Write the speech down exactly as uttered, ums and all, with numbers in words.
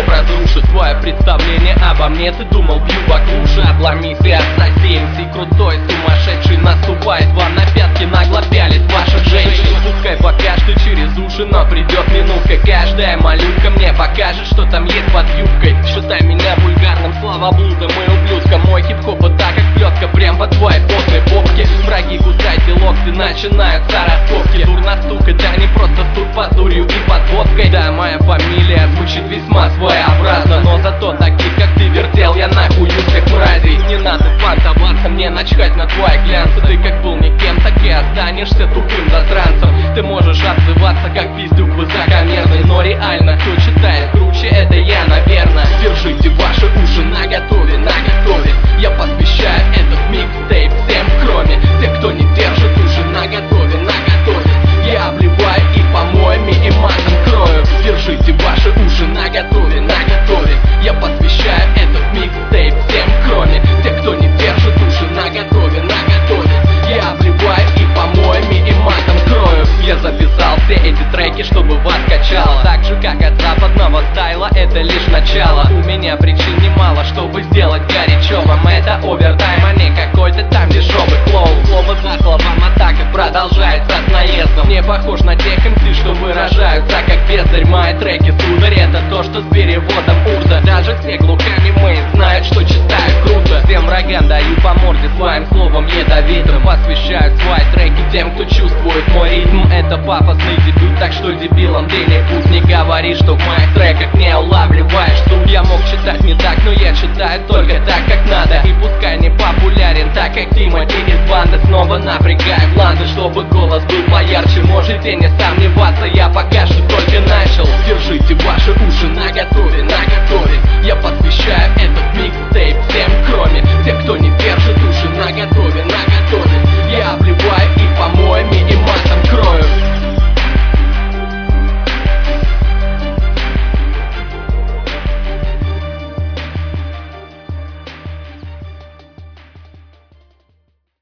стоп разрушит твое представление обо мне. Ты думал, бью баклуши, обломись и отсоси. эм си крутой, сумасшедший, наступает вам на пятки, нагло пялит ваших женщин. Пускай пока что через уши, но придет минутка, каждая малютка мне покажет, что там есть под юбкой. Считай меня вульгарным словоблудом и ублюдком. Мой хип-хоп это как плетка прям по твоей потной попке. Враги, кусайте локти, начинаются раскопки. Дур на стук, это не просто стук под дурью и под водкой. Да, моя фамилия звучит весьма своеобразно, но зато таких, как ты, вертел я нахую всех мразей. Не надо понтоваться, мне начхать на твои глянцы. Ты как был никем, так и останешься тупым засранцем. Ты можешь отзываться, как пиздюк высокомерный, но реально, кто читает круче, это я, наверное. Держите ваши уши наготове, наготове. Я посвящаю этот микстейп всем, кроме тех, кто не держит уши наготове, наготове. Я обливаю их помоями и матом крою. Держите ваши уши наготове, наготове. Я посвящаю этот микстейп всем, кроме тех, кто не держит уши наготове, наготове. Я обливаю их помоями и матом крою. Я записал все эти треки, чтобы вас качало. Так же, как от западного стайла, это лишь начало. У меня причин немало, чтобы сделать горячо вам. Это овертайм, а не какой-то там дешевый клоун. Слово за словом атака продолжается с наездом. Не похож на тех эм си, что выражаются как бездарь. Мои треки, сударь, это то, что с переводом урда. Даже все глухонемые знают, что читают круто. Всем врагам даю по морде своим словом ядовитым. Посвящаю свои треки тем, кто чувствует мой ритм. Это пафосный дебют, так что дебилам ты не будь. Не говори, что в моих треках не улавливаешь суть. Я мог читать не так, но я читаю только так, как надо. И пускай не популярен, так как Тимати из банды. Снова напрягаю гланды, чтобы голос был поярче. Можете не сомневаться, я пока что только начал. Держите ваши уши наготове, наготове. Я посвящаю этот микстейп всем, кроме тех, кто не держит уши наготове, наготове. Я обливаю их помоями и матом